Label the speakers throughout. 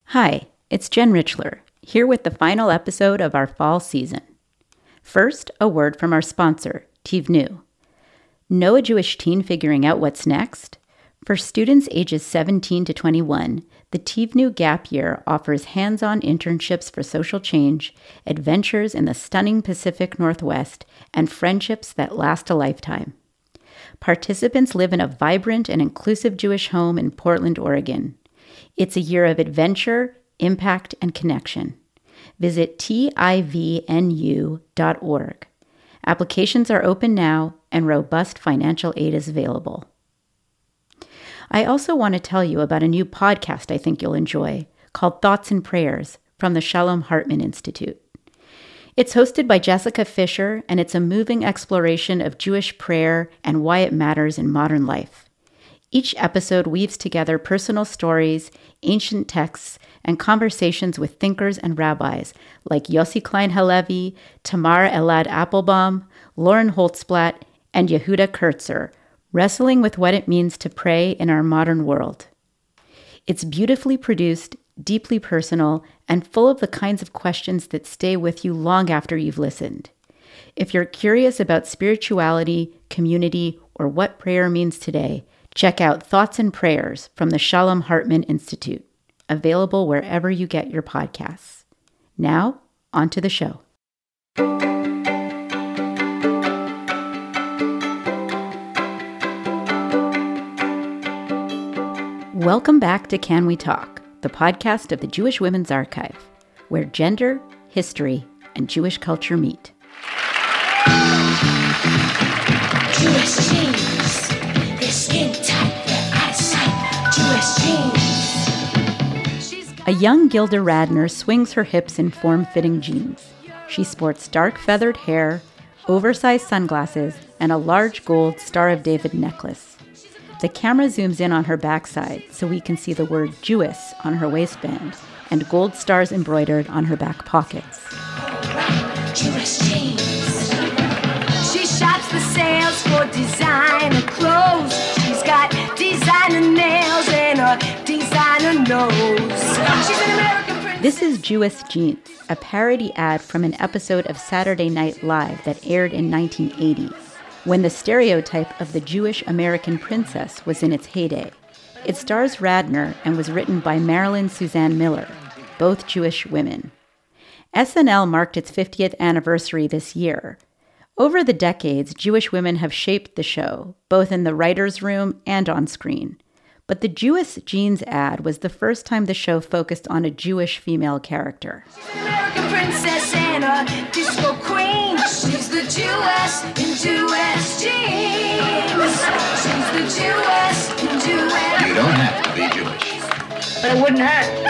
Speaker 1: Hi, it's Jen Richler, here with the final episode of our fall season. First, a word from our sponsor, Tivnu. Know a Jewish teen figuring out what's next? For students ages 17 to 21, the Tivnu Gap Year offers hands-on internships for social change, adventures in the stunning Pacific Northwest, and friendships that last a lifetime. Participants live in a vibrant and inclusive Jewish home in Portland, Oregon. It's a year of adventure, impact, and connection. Visit tivnu.org. Applications are open now, and robust financial aid is available. I also want to tell you about a new podcast I think you'll enjoy, called Thoughts and Prayers, from the Shalom Hartman Institute. It's hosted by Jessica Fisher, and it's a moving exploration of Jewish prayer and why it matters in modern life. Each episode weaves together personal stories, ancient texts, and conversations with thinkers and rabbis like Yossi Klein Halevi, Tamar Elad Applebaum, Lauren Holtzblatt, and Yehuda Kurtzer, wrestling with what it means to pray in our modern world. It's beautifully produced, deeply personal, and full of the kinds of questions that stay with you long after you've listened. If you're curious about spirituality, community, or what prayer means today, check out Thoughts and Prayers from the Shalom Hartman Institute, available wherever you get your podcasts. Now, on to the show. Welcome back to Can We Talk, the podcast of the Jewish Women's Archive, where gender, history, and Jewish culture meet.
Speaker 2: Jewish jeans, their skin tight, their eyesight, Jewish jeans.
Speaker 1: A young Gilda Radner swings her hips in form-fitting jeans. She sports dark feathered hair, oversized sunglasses, and a large gold Star of David necklace. The camera zooms in on her backside so we can see the word Jewess on her waistband and gold stars embroidered on her back pockets.
Speaker 2: Jewish jeans. She shops the sales for designer clothes. She's got designer nails and a designer nose. She's an American princess.
Speaker 1: This is Jewess Jeans, a parody ad from an episode of Saturday Night Live that aired in 1980. When the stereotype of the Jewish American princess was in its heyday. It stars Radner and was written by Marilyn Suzanne Miller, both Jewish women. SNL marked its 50th anniversary this year. Over the decades, Jewish women have shaped the show, both in the writer's room and on screen. But the Jewess Jeans ad was the first time the show focused on a Jewish female character.
Speaker 2: She's an American princess and a disco queen. She's the Jewess in Jewess jeans. She's the Jewess in Jewess.
Speaker 3: You don't have to be Jewish.
Speaker 2: But it wouldn't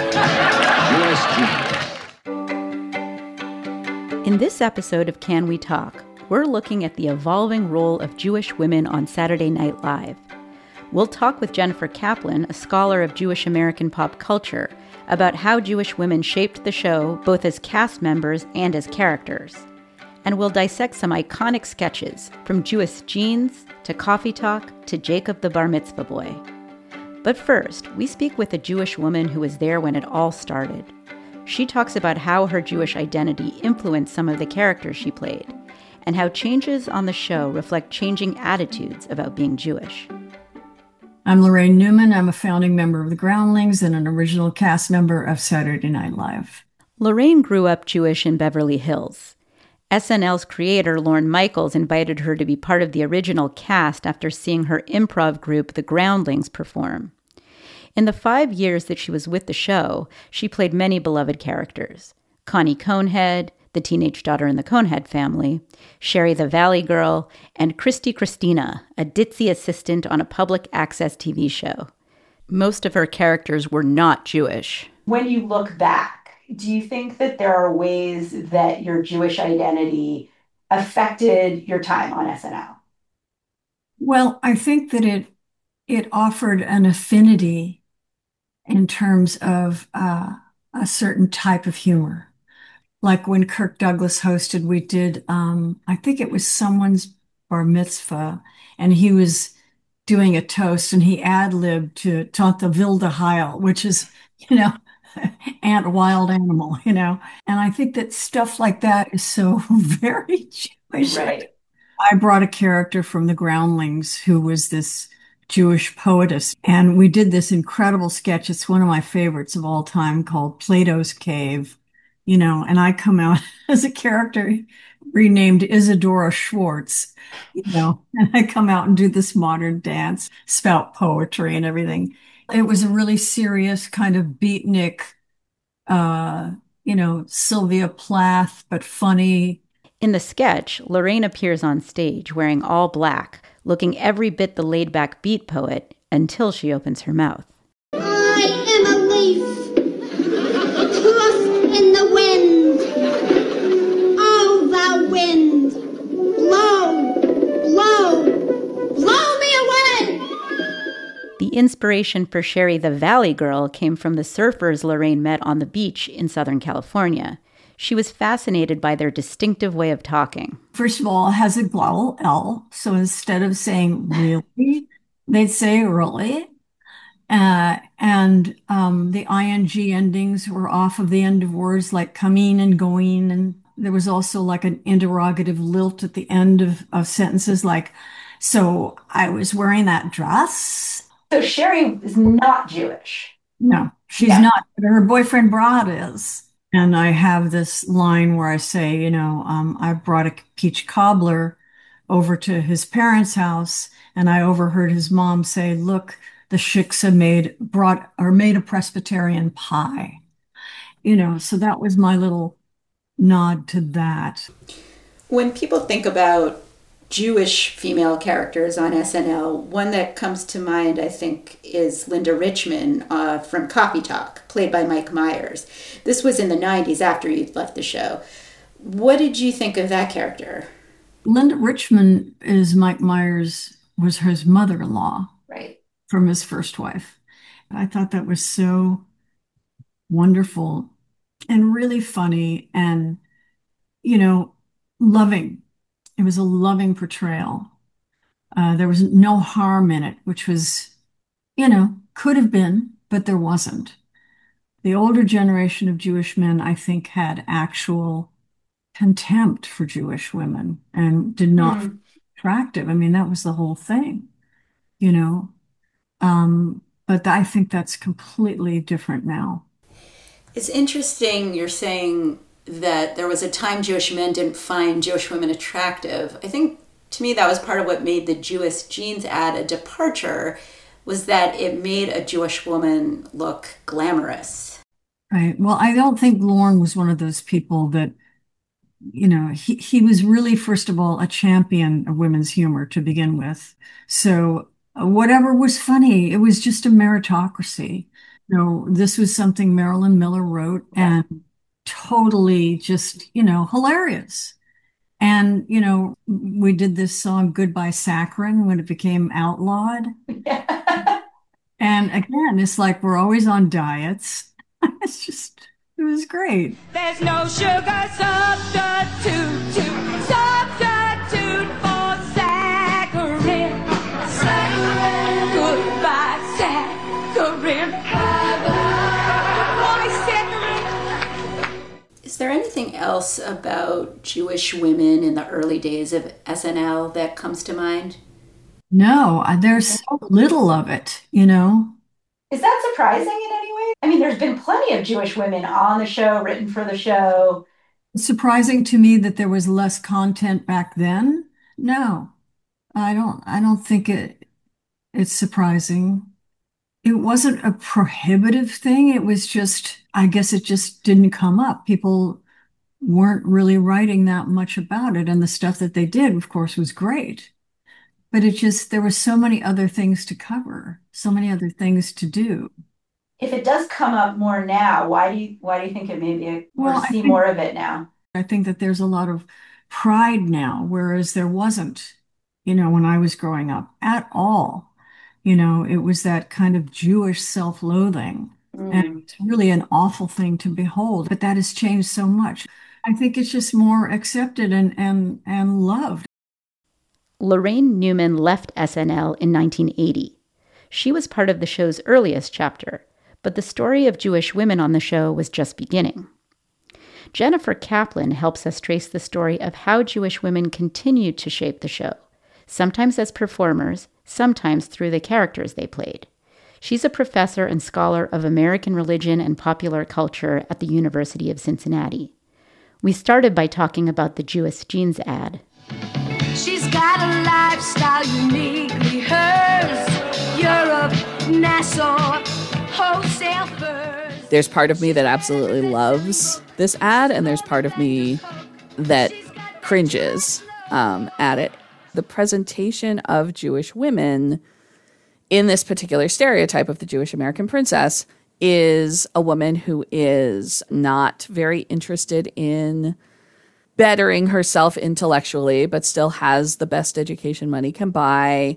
Speaker 2: hurt.
Speaker 3: Jewish jeans.
Speaker 1: In this episode of Can We Talk, we're looking at the evolving role of Jewish women on Saturday Night Live. We'll talk with Jennifer Kaplan, a scholar of Jewish American pop culture, about how Jewish women shaped the show both as cast members and as characters. And we'll dissect some iconic sketches, from Jewess Jeans to Coffee Talk to Jacob the Bar Mitzvah Boy. But first, we speak with a Jewish woman who was there when it all started. She talks about how her Jewish identity influenced some of the characters she played, and how changes on the show reflect changing attitudes about being Jewish.
Speaker 4: I'm Lorraine Newman. I'm a founding member of the Groundlings and an original cast member of Saturday Night Live.
Speaker 1: Lorraine grew up Jewish in Beverly Hills. SNL's creator, Lorne Michaels, invited her to be part of the original cast after seeing her improv group, The Groundlings, perform. In the 5 years that she was with the show, she played many beloved characters. Connie Conehead, the teenage daughter in the Conehead family, Sherry the Valley Girl, and Christy Christina, a ditzy assistant on a public access TV show. Most of her characters were not Jewish.
Speaker 5: When you look back, do you think that there are ways that your Jewish identity affected your time on SNL?
Speaker 4: Well, I think that it offered an affinity in terms of a certain type of humor. Like when Kirk Douglas hosted, we did, I think it was someone's bar mitzvah, and he was doing a toast, and he ad-libbed to Tante Vilde Heil, which is, ant wild animal, you know. And I think that stuff like that is so very Jewish.
Speaker 5: Right.
Speaker 4: I brought a character from the Groundlings who was this Jewish poetess, and we did this incredible sketch. It's one of my favorites of all time called Plato's Cave, you know, and I come out as a character renamed Isadora Schwartz, you know, and I come out and do this modern dance, spout poetry and everything. It was a really serious kind of beatnik, uh, you know, Sylvia Plath, but funny.
Speaker 1: In the sketch, Lorraine appears on stage wearing all black, looking every bit the laid-back beat poet until she opens her mouth.
Speaker 3: I am a leaf, tossed in the wind. Oh, thou wind, blow, blow, blow me away!
Speaker 1: The inspiration for Sherry the Valley Girl came from the surfers Lorraine met on the beach in Southern California. She was fascinated by their distinctive way of talking.
Speaker 4: First of all, it has a vowel L. So instead of saying really, they'd say really. And the ing endings were off of the end of words like coming and going. And there was also like an interrogative lilt at the end of sentences like, so I was wearing that dress.
Speaker 5: So Sherry is not Jewish.
Speaker 4: No, she's
Speaker 5: Yeah.
Speaker 4: not, but her boyfriend Brad is. And I have this line where I say, you know, I brought a peach cobbler over to his parents' house, and I overheard his mom say, "Look, the shiksa made a Presbyterian pie." You know, so that was my little nod to that.
Speaker 1: When people think about Jewish female characters on SNL, one that comes to mind, I think, is Linda Richman from Copy Talk, played by Mike Myers. This was in the 90s after you'd left the show. What did you think of that character?
Speaker 4: Linda Richman is Mike Myers, was his mother-in-law
Speaker 5: Right.
Speaker 4: from his first wife. I thought that was so wonderful and really funny and, you know, loving. It was a loving portrayal. There was no harm in it, which was, you know, could have been, but there wasn't. The older generation of Jewish men, I think, had actual contempt for Jewish women and did not find it attractive. I mean, that was the whole thing, you know. But I think that's completely different now.
Speaker 1: It's interesting you're saying that there was a time Jewish men didn't find Jewish women attractive. I think, to me, that was part of what made the Jewish Jeans ad a departure, was that it made a Jewish woman look glamorous.
Speaker 4: Right. Well, I don't think Lorne was one of those people that, you know, he was really, first of all, a champion of women's humor to begin with. So whatever was funny, it was just a meritocracy. You know, this was something Marilyn Miller wrote and totally just, you know, hilarious. And, you know, we did this song Goodbye Saccharin when it became outlawed. And again, it's like we're always on diets. It's just, it was great.
Speaker 2: There's no sugar substitute for saccharin. Saccharin. Goodbye, saccharin. Goodbye, saccharin.
Speaker 1: Is there anything else about Jewish women in the early days of SNL that comes to mind?
Speaker 4: No, there's so little of it, you know?
Speaker 5: Is that surprising in any way? I mean, there's been plenty of Jewish women on the show, written for the show.
Speaker 4: It's surprising to me that there was less content back then. No, I don't think it's surprising. It wasn't a prohibitive thing. It was just, I guess it just didn't come up. People weren't really writing that much about it. And the stuff that they did, of course, was great. But it just, there were so many other things to cover, so many other things to do.
Speaker 5: If it does come up more now, why do you think it may be
Speaker 4: Well,
Speaker 5: or see more of it now?
Speaker 4: I think that there's a lot of pride now, whereas there wasn't, you know, when I was growing up at all. You know, it was that kind of Jewish self-loathing. And it's really an awful thing to behold, but that has changed so much. I think it's just more accepted and loved.
Speaker 1: Lorraine Newman left SNL in 1980. She was part of the show's earliest chapter, but the story of Jewish women on the show was just beginning. Jennifer Kaplan helps us trace the story of how Jewish women continued to shape the show, sometimes as performers, sometimes through the characters they played. She's a professor and scholar of American religion and popular culture at the University of Cincinnati. We started by talking about the Jewish Jeans ad.
Speaker 2: She's got a lifestyle uniquely hers. Europe, Nassau, wholesale furs.
Speaker 6: There's part of me that absolutely loves this ad, and there's part of me that cringes at it. The presentation of Jewish women in this particular stereotype of the Jewish American princess is a woman who is not very interested in bettering herself intellectually, but still has the best education money can buy.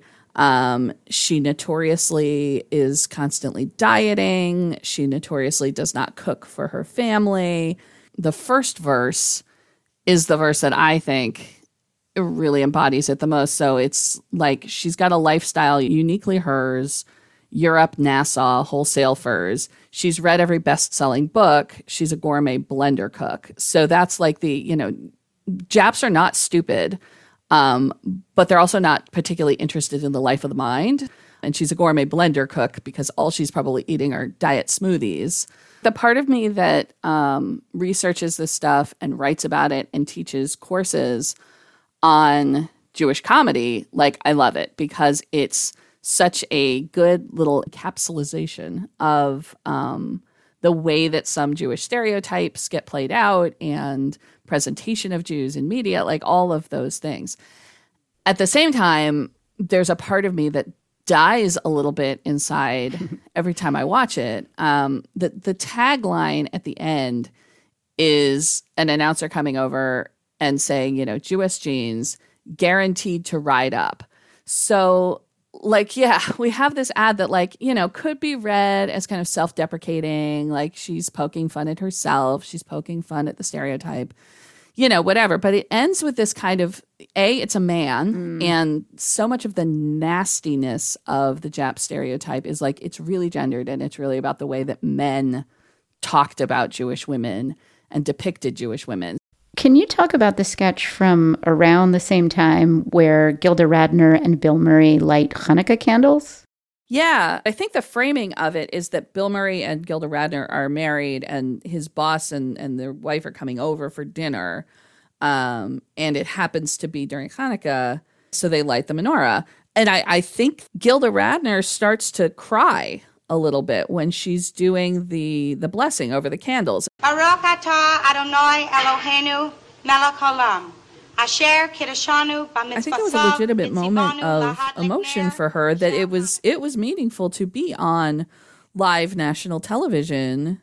Speaker 6: She notoriously is constantly dieting. She notoriously does not cook for her family. The first verse is the verse that I think really embodies it the most. So it's like she's got a lifestyle uniquely hers, Europe, Nassau, wholesale furs. She's read every best-selling book. She's a gourmet blender cook. So that's like Japs are not stupid, but they're also not particularly interested in the life of the mind. And she's a gourmet blender cook because all she's probably eating are diet smoothies. The part of me that researches this stuff and writes about it and teaches courses on Jewish comedy, I love it because it's such a good little encapsulation of the way that some Jewish stereotypes get played out and presentation of Jews in media, all of those things. At the same time, there's a part of me that dies a little bit inside every time I watch it. The tagline at the end is an announcer coming over and saying, Jewish jeans guaranteed to ride up. So we have this ad that could be read as kind of self-deprecating, she's poking fun at herself, she's poking fun at the stereotype, whatever. But it ends with this kind of, it's a man, and so much of the nastiness of the Jap stereotype is it's really gendered, and it's really about the way that men talked about Jewish women and depicted Jewish women.
Speaker 1: Can you talk about the sketch from around the same time where Gilda Radner and Bill Murray light Hanukkah candles?
Speaker 6: Yeah, I think the framing of it is that Bill Murray and Gilda Radner are married, and his boss and their wife are coming over for dinner, and it happens to be during Hanukkah, so they light the menorah. And I think Gilda Radner starts to cry a little bit when she's doing the blessing over the candles.
Speaker 7: Baruch atah Adonai Eloheinu melech haolam. Asher kiddushanu b'mitzvotav.
Speaker 6: I think it was a legitimate moment of emotion for her, that it was meaningful to be on live national television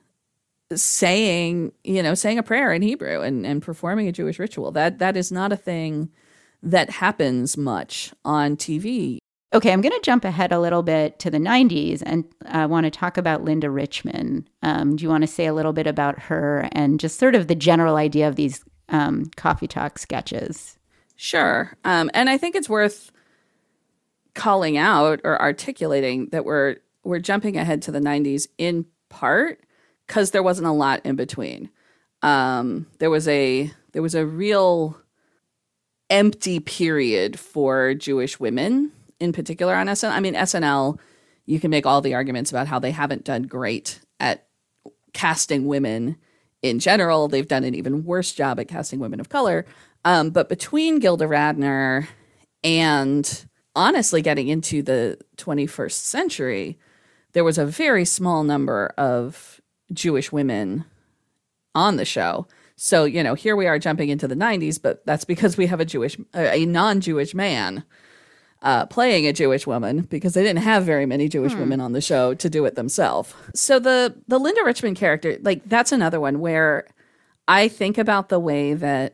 Speaker 6: saying a prayer in Hebrew and performing a Jewish ritual. That is not a thing that happens much on TV.
Speaker 1: Okay, I'm going to jump ahead a little bit to the 90s, and I want to talk about Linda Richman. Do you want to say a little bit about her and just sort of the general idea of these coffee talk sketches?
Speaker 6: Sure. And I think it's worth calling out or articulating that we're jumping ahead to the 90s in part because there wasn't a lot in between. There was a real empty period for Jewish women in particular on SNL. I mean, SNL, you can make all the arguments about how they haven't done great at casting women in general. They've done an even worse job at casting women of color. But between Gilda Radner and honestly getting into the 21st century, there was a very small number of Jewish women on the show. So, here we are jumping into the 90s, but that's because we have a non-Jewish man playing a Jewish woman, because they didn't have very many Jewish women on the show to do it themselves. So the Linda Richman character, that's another one where I think about the way that,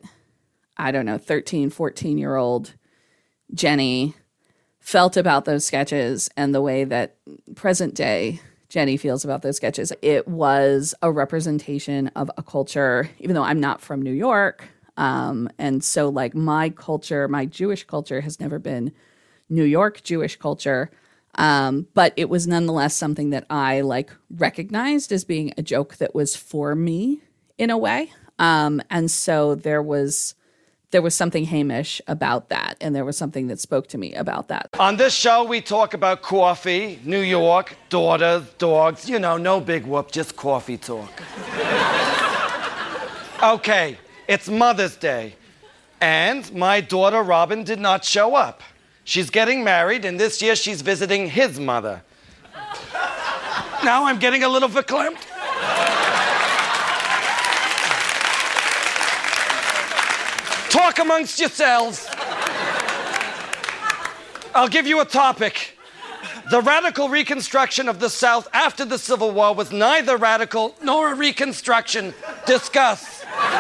Speaker 6: 13, 14-year-old Jenny felt about those sketches and the way that present day Jenny feels about those sketches. It was a representation of a culture, even though I'm not from New York. And so my culture, my Jewish culture has never been New York Jewish culture. But it was nonetheless something that I recognized as being a joke that was for me in a way. And so there was something Hamish about that, and there was something that spoke to me about that.
Speaker 8: On this show, we talk about coffee, New York, daughters, dogs, no big whoop, just coffee talk. Okay, it's Mother's Day, and my daughter Robin did not show up. She's getting married, and this year she's visiting his mother. Now I'm getting a little verklempt. Talk amongst yourselves. I'll give you a topic. The radical reconstruction of the South after the Civil War was neither radical nor a reconstruction. Discuss.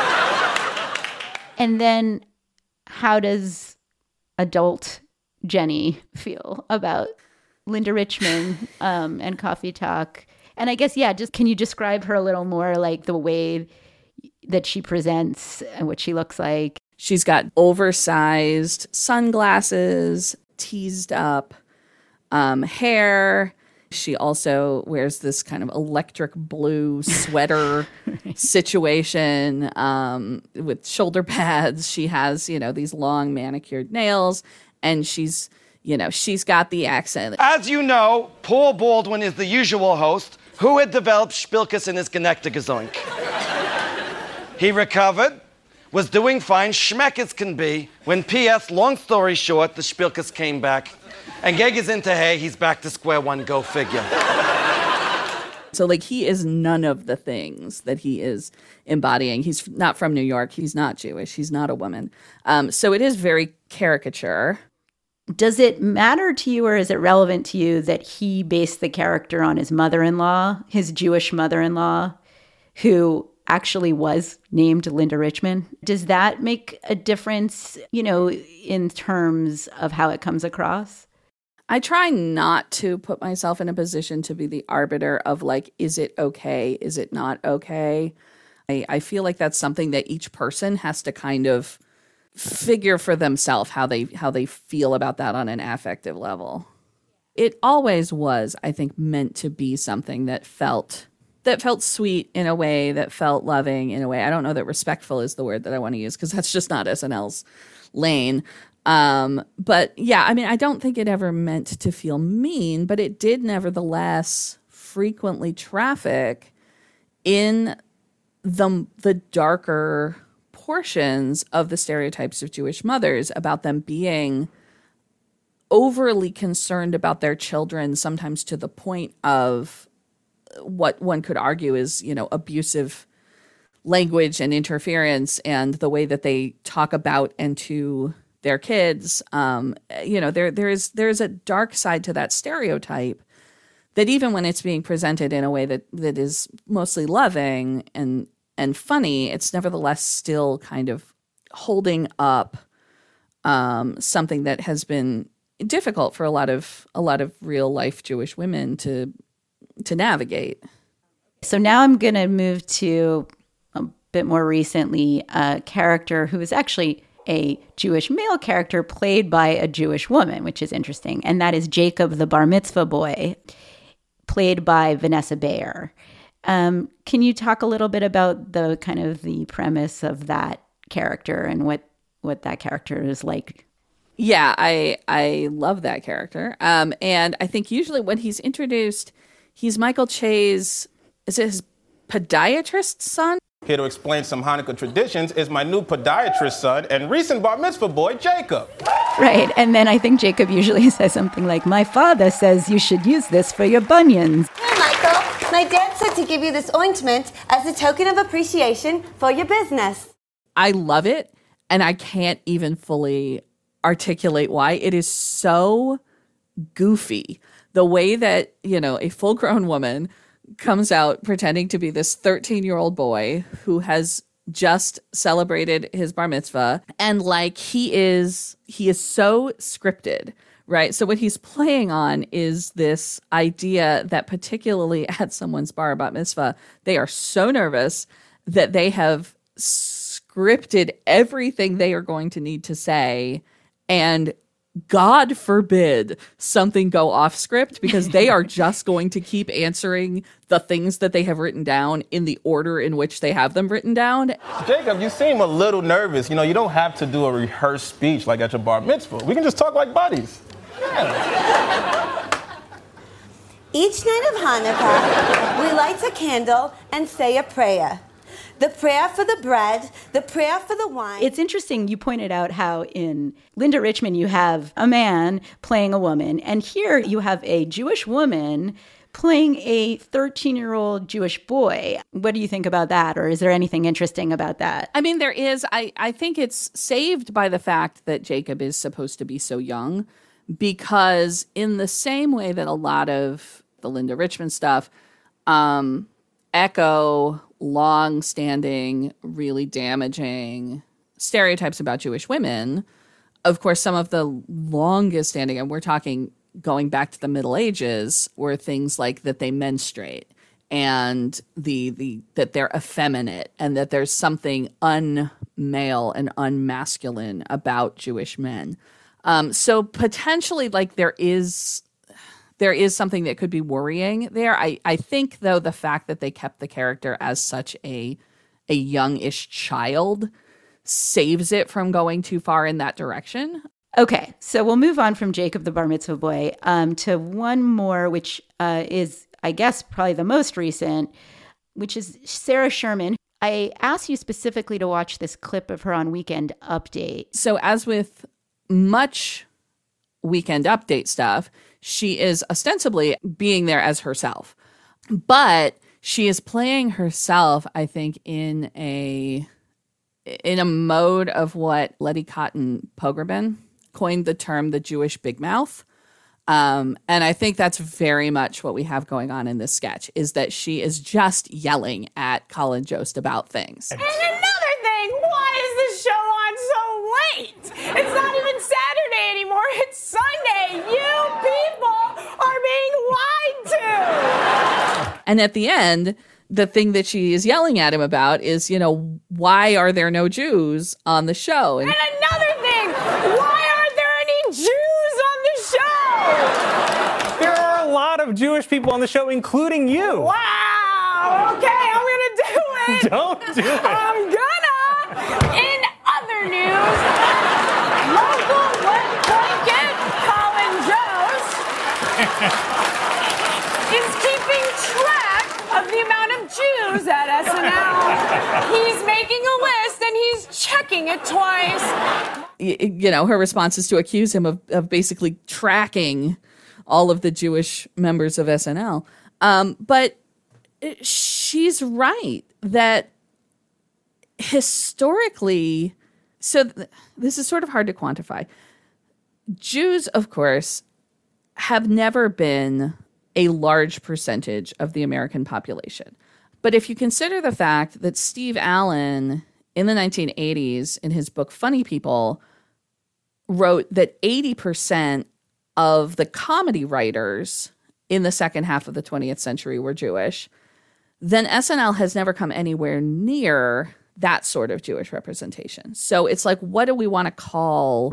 Speaker 1: And then how does adult Jenny feel about Linda Richman and Coffee Talk? And I guess, just can you describe her a little more, the way that she presents and what she looks like?
Speaker 6: She's got oversized sunglasses, teased up hair. She also wears this kind of electric blue sweater situation with shoulder pads. She has, these long manicured nails, and she's got the accent.
Speaker 8: As you know, Paul Baldwin is the usual host who had developed Spilkus in his Genectigazoink. He recovered, was doing fine, schmeck as can be, when P.S., long story short, the Spilkus came back. And Geg is into hay, he's back to square one, go figure.
Speaker 6: So, he is none of the things that he is embodying. He's not from New York. He's not Jewish. He's not a woman. So it is very caricature.
Speaker 1: Does it matter to you, or is it relevant to you that he based the character on his mother-in-law, his Jewish mother-in-law, who actually was named Linda Richman? Does that make a difference, in terms of how it comes across?
Speaker 6: I try not to put myself in a position to be the arbiter of is it okay? Is it not okay? I feel like that's something that each person has to kind of figure for themselves how they feel about that on an affective level. It always was, I think, meant to be something that felt sweet in a way, that felt loving in a way. I don't know that respectful is the word that I want to use, because that's just not SNL's lane. But yeah, I don't think it ever meant to feel mean, but it did nevertheless frequently traffic in the darker portions of the stereotypes of Jewish mothers, about them being overly concerned about their children, sometimes to the point of what one could argue is, abusive language and interference, and the way that they talk about and to their kids. There's a dark side to that stereotype that even when it's being presented in a way that is mostly loving and funny, it's nevertheless still kind of holding up something that has been difficult for a lot of real life Jewish women to navigate.
Speaker 1: So now I'm going to move to a bit more recently, a character who is actually a Jewish male character played by a Jewish woman, which is interesting. And that is Jacob the Bar Mitzvah boy, played by Vanessa Bayer. Can you talk a little bit about the kind of the premise of that character and what that character is like?
Speaker 6: Yeah, I love that character. And I think usually when he's introduced, he's Michael Che's, is it his podiatrist son?
Speaker 9: Here to explain some Hanukkah traditions is my new podiatrist son and recent bar mitzvah boy, Jacob.
Speaker 1: Right, and then I think Jacob usually says something like, my father says you should use this for your bunions.
Speaker 10: Hey, Michael, my dad said to give you this ointment as a token of appreciation for your business.
Speaker 6: I love it, and I can't even fully articulate why. It is so goofy. The way that, a full-grown woman comes out pretending to be this 13-year-old boy who has just celebrated his bar mitzvah, and he is so scripted, right? So what he's playing on is this idea that particularly at someone's bar mitzvah, they are so nervous that they have scripted everything they are going to need to say and God forbid something go off script, because they are just going to keep answering the things that they have written down in the order in which they have them written down.
Speaker 9: Jacob, you seem a little nervous. You don't have to do a rehearsed speech like at your bar mitzvah. We can just talk like buddies. Yeah.
Speaker 10: Each night of Hanukkah, we light a candle and say a prayer. The prayer for the bread, the prayer for the wine.
Speaker 1: It's interesting you pointed out how in Linda Richmond you have a man playing a woman, and here you have a Jewish woman playing a 13-year-old Jewish boy. What do you think about that? Or is there anything interesting about that?
Speaker 6: I mean, there is. I think it's saved by the fact that Jacob is supposed to be so young, because in the same way that a lot of the Linda Richmond stuff echo long-standing, really damaging stereotypes about Jewish women, of course, some of the longest standing, and we're talking going back to the Middle Ages, were things like that they menstruate and that they're effeminate and that there's something unmale and unmasculine about Jewish men. So potentially, like, there is something that could be worrying there. I think, though, the fact that they kept the character as such a youngish child saves it from going too far in that direction.
Speaker 1: Okay, so we'll move on from Jacob the Bar Mitzvah Boy to one more, which is, I guess, probably the most recent, which is Sarah Sherman. I asked you specifically to watch this clip of her on Weekend Update.
Speaker 6: So as with much Weekend Update stuff, she is ostensibly being there as herself, but she is playing herself, I think, in a mode of what Letty Cotton Pogrebin coined the term the Jewish big mouth. And I think that's very much what we have going on in this sketch, is that she is just yelling at Colin Jost about things.
Speaker 11: And another thing, why is this show on so late? It's not even Saturday anymore, it's Sunday. You people are being lied to.
Speaker 6: And at the end, the thing that she is yelling at him about is, why are there no Jews on the show?
Speaker 11: And another thing, why aren't there any Jews on the show?
Speaker 12: There are a lot of Jewish people on the show, including you.
Speaker 11: Wow, okay, I'm gonna do it.
Speaker 12: Don't do it.
Speaker 11: I'm gonna. In other news, local wet blanket Colin Jost is keeping track of the amount of Jews at SNL. He's making a list and he's checking it twice.
Speaker 6: Her response is to accuse him of basically tracking all of the Jewish members of SNL. But she's right that historically, this is sort of hard to quantify. Jews, of course, have never been a large percentage of the American population. But if you consider the fact that Steve Allen in the 1980s, in his book Funny People, wrote that 80% of the comedy writers in the second half of the 20th century were Jewish, then SNL has never come anywhere near that sort of Jewish representation. So it's like, what do we want to call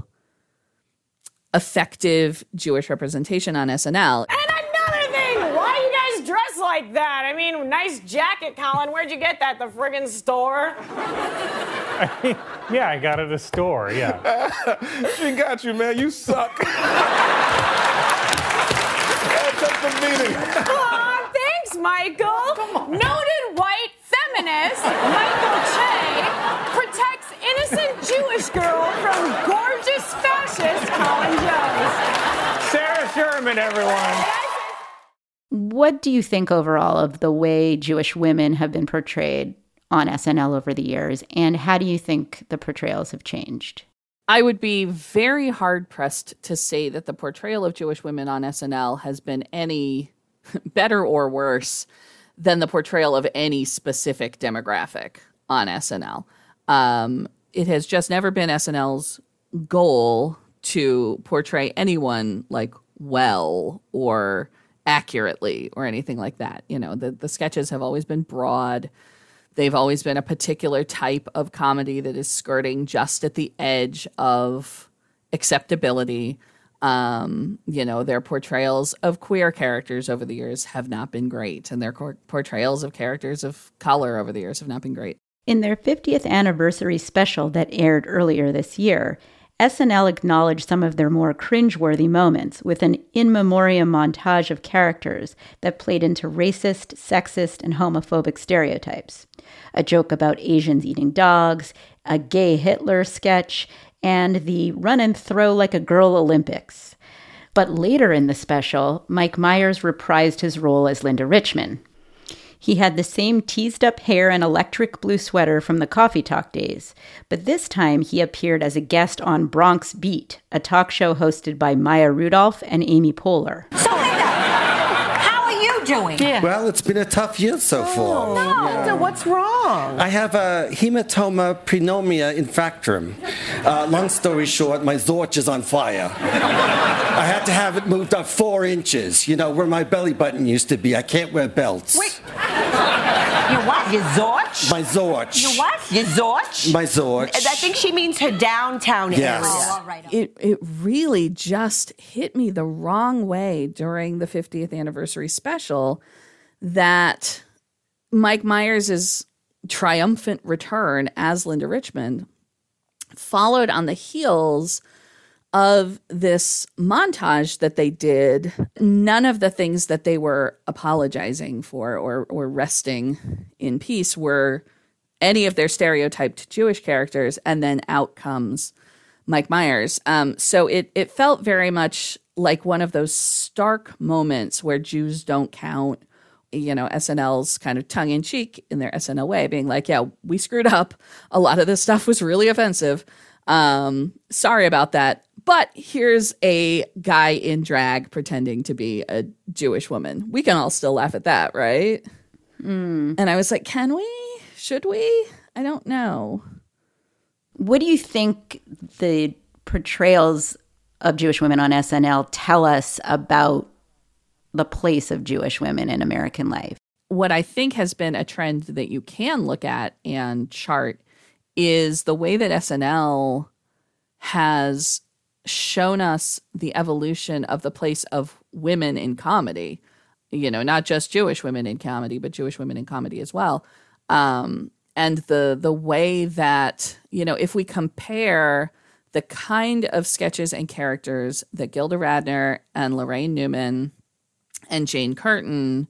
Speaker 6: effective Jewish representation on SNL?
Speaker 11: And another thing, why do you guys dress like that? I mean, nice jacket, Colin. Where'd you get that? The friggin' store?
Speaker 12: Yeah, I got it at a store, yeah.
Speaker 9: She got you, man. You suck. Take the meeting.
Speaker 11: Aw, thanks, Michael. Noted white feminist Michael Che protects innocent Jewish girl from gorgeous fascist Colin Jost.
Speaker 12: Sarah Sherman, everyone.
Speaker 1: What do you think overall of the way Jewish women have been portrayed on SNL over the years, and how do you think the portrayals have changed?
Speaker 6: I would be very hard-pressed to say that the portrayal of Jewish women on SNL has been any better or worse than the portrayal of any specific demographic on SNL. It has just never been SNL's goal to portray anyone like well or accurately or anything like that. The sketches have always been broad. They've always been a particular type of comedy that is skirting just at the edge of acceptability. Their portrayals of queer characters over the years have not been great, and their portrayals of characters of color over the years have not been great.
Speaker 1: In their 50th anniversary special that aired earlier this year, SNL acknowledged some of their more cringeworthy moments with an in memoriam montage of characters that played into racist, sexist, and homophobic stereotypes. A joke about Asians eating dogs, a gay Hitler sketch, and the run and throw like a girl Olympics. But later in the special, Mike Myers reprised his role as Linda Richman. He had the same teased-up hair and electric blue sweater from the Coffee Talk days, but this time he appeared as a guest on Bronx Beat, a talk show hosted by Maya Rudolph and Amy Poehler.
Speaker 11: So, Linda, how are you doing?
Speaker 13: Well, it's been a tough year so far.
Speaker 11: No. Linda, what's wrong?
Speaker 13: I have a hematoma pneumonia infractum. Long story short, my Zorch is on fire. I had to have it moved up 4 inches, where my belly button used to be. I can't wear belts.
Speaker 11: Wait. Your what? Your Zorch?
Speaker 13: My Zorch.
Speaker 11: Your what? Your Zorch?
Speaker 13: My Zorch.
Speaker 11: I think she means her downtown area.
Speaker 13: Oh,
Speaker 11: all right.
Speaker 6: It really just hit me the wrong way during the 50th anniversary special that Mike Myers' triumphant return as Linda Richman followed on the heels of this montage that they did. None of the things that they were apologizing for or resting in peace were any of their stereotyped Jewish characters, and then out comes Mike Myers. So it felt very much like one of those stark moments where Jews don't count. SNL's kind of tongue-in-cheek in their SNL way, being like, yeah, we screwed up. A lot of this stuff was really offensive. Sorry about that. But here's a guy in drag pretending to be a Jewish woman. We can all still laugh at that, right? And I was like, can we? Should we? I don't know.
Speaker 1: What do you think the portrayals of Jewish women on SNL tell us about the place of Jewish women in American life?
Speaker 6: What I think has been a trend that you can look at and chart is the way that SNL has shown us the evolution of the place of women in comedy. Not just Jewish women in comedy, but Jewish women in comedy as well. And the way that, if we compare the kind of sketches and characters that Gilda Radner and Lorraine Newman and Jane Curtin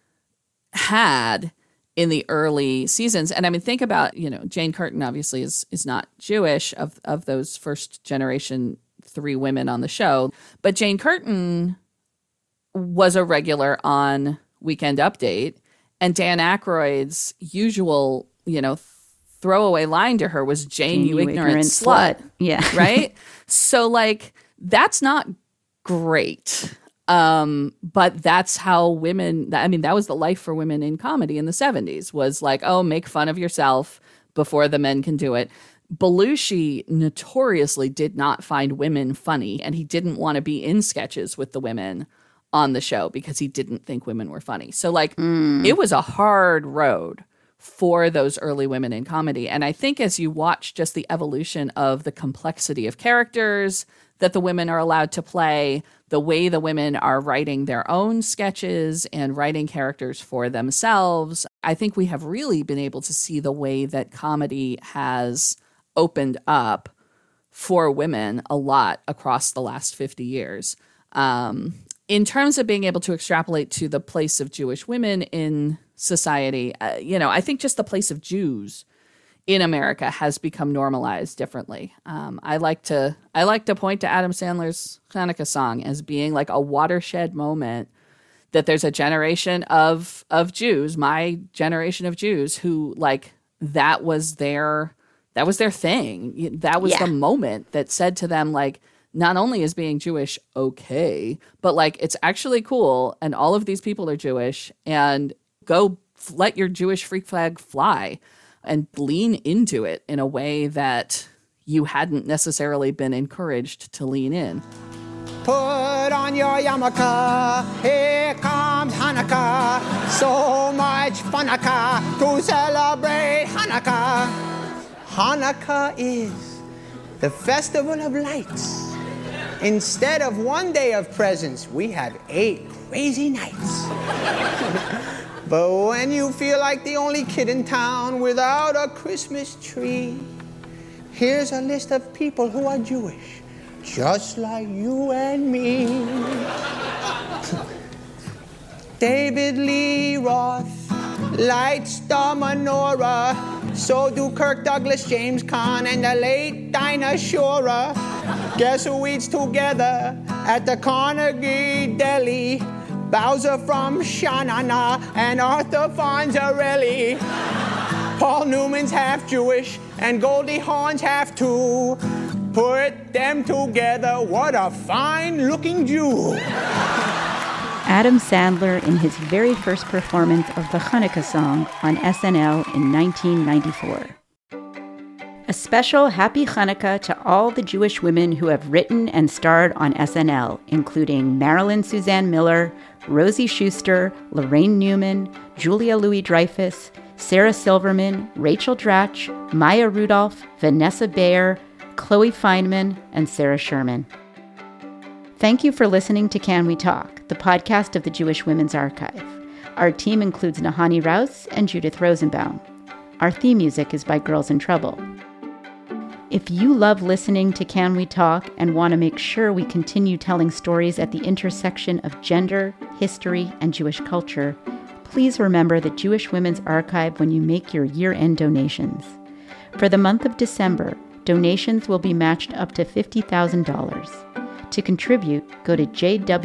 Speaker 6: had in the early seasons. And I mean, think about, Jane Curtin obviously is not Jewish of those first generation 3 women on the show, but Jane Curtin was a regular on Weekend Update, and Dan Aykroyd's usual, throwaway line to her was, Jane, you ignorant slut.
Speaker 1: Yeah.
Speaker 6: Right? So that's not great. But that's how women, that was the life for women in comedy in the 70s, was like, oh, make fun of yourself before the men can do it. Belushi notoriously did not find women funny, and he didn't want to be in sketches with the women on the show because he didn't think women were funny. So it was a hard road for those early women in comedy. And I think as you watch just the evolution of the complexity of characters that the women are allowed to play, the way the women are writing their own sketches and writing characters for themselves, I think we have really been able to see the way that comedy has opened up for women a lot across the last 50 years. In terms of being able to extrapolate to the place of Jewish women in society, I think just the place of Jews in America has become normalized differently. I like to point to Adam Sandler's Hanukkah song as being like a watershed moment, that there's a generation of Jews, my generation of Jews, who that was their thing. That was the moment that said to them, not only is being Jewish okay, but it's actually cool, and all of these people are Jewish, and go let your Jewish freak flag fly and lean into it in a way that you hadn't necessarily been encouraged to lean in.
Speaker 14: Put on your yarmulke, here comes Hanukkah. So much funaka to celebrate Hanukkah. Hanukkah is the festival of lights. Instead of 1 day of presents, we have 8 crazy nights. But when you feel like the only kid in town without a Christmas tree, here's a list of people who are Jewish, just like you and me. David Lee Roth lights the menorah. So do Kirk Douglas, James Caan, and the late Dinah Shore. Guess who eats together at the Carnegie Deli? Bowser from Shanana and Arthur Fonzarelli. Paul Newman's half Jewish and Goldie Hawn's half too. Put them together, what a fine-looking Jew.
Speaker 1: Adam Sandler in his very first performance of the Hanukkah song on SNL in 1994. A special Happy Hanukkah to all the Jewish women who have written and starred on SNL, including Marilyn Suzanne Miller, Rosie Schuster, Lorraine Newman, Julia Louis-Dreyfus, Sarah Silverman, Rachel Dratch, Maya Rudolph, Vanessa Bayer, Chloe Feynman, and Sarah Sherman. Thank you for listening to Can We Talk, the podcast of the Jewish Women's Archive. Our team includes Nahani Rouse and Judith Rosenbaum. Our theme music is by Girls in Trouble. If you love listening to Can We Talk and want to make sure we continue telling stories at the intersection of gender, history, and Jewish culture, please remember the Jewish Women's Archive when you make your year-end donations. For the month of December, donations will be matched up to $50,000. To contribute, go to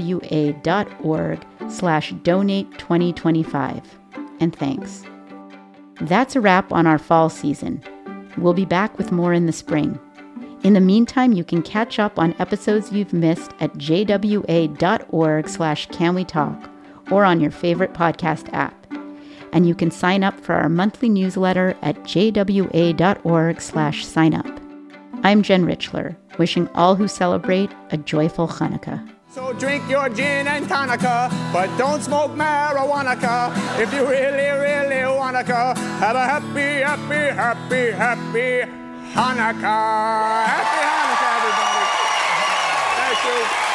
Speaker 1: jwa.org/donate2025. And thanks. That's a wrap on our fall season. We'll be back with more in the spring. In the meantime, you can catch up on episodes you've missed at jwa.org/canwetalk or on your favorite podcast app. And you can sign up for our monthly newsletter at jwa.org/signup. I'm Jen Richler, wishing all who celebrate a joyful Hanukkah.
Speaker 14: So drink your gin and tonica, but don't smoke marijuana. If you really, really wanna, have a happy, happy, happy, happy Hanukkah. Happy Hanukkah, everybody. Thank you.